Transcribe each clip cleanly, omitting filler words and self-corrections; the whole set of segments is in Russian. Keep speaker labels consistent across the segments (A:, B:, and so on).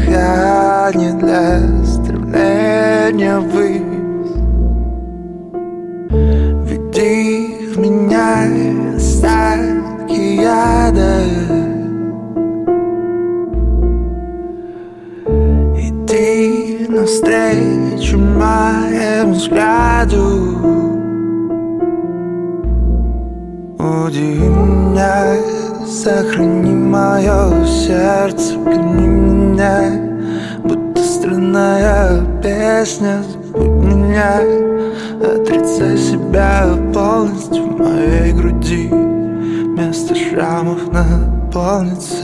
A: дыхание для стремления ввысь. Веди в меня остатки яда. Иди навстречу моему взгляду. Удиви меня, сохрани мое сердце, гони меня, будто странная песня. Забудь меня, отрицай себя полностью. В моей груди вместо шрамов наполнится.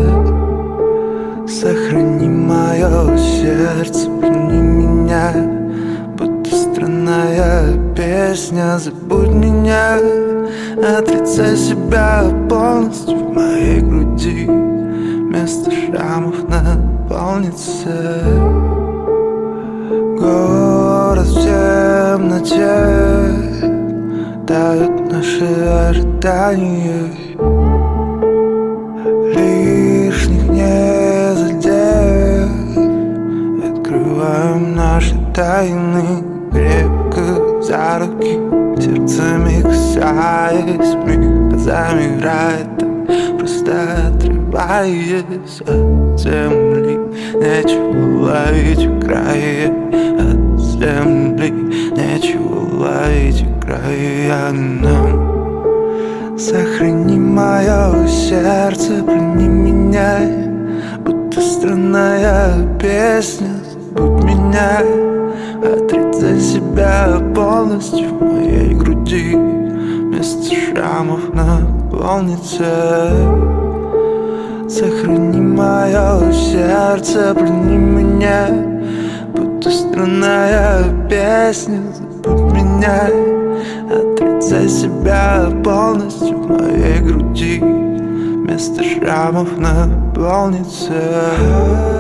A: Сохрани мое сердце, гони меня, будто странная песня. Забудь меня, отрицай себя полностью. В моей груди вместо шрамов наполнится. Город в темноте, тают наши ожидания. Лишних не задев, открываем наши тайны. Крепко за руки, сердцами касаясь, миг замирает, просто отрываясь от земли. Нечего ловить в крае, от земли. Нечего ловить в края нам. Сохрани мое сердце, плени меня, будто странная песня. Забудь меня, отрицай себя полностью. В моей груди вместо шрамов наполнится. Сохрани мое сердце, плени меня, будто странная песня. Забудь меня, отрицай себя полностью. В моей груди вместо шрамов наполнится.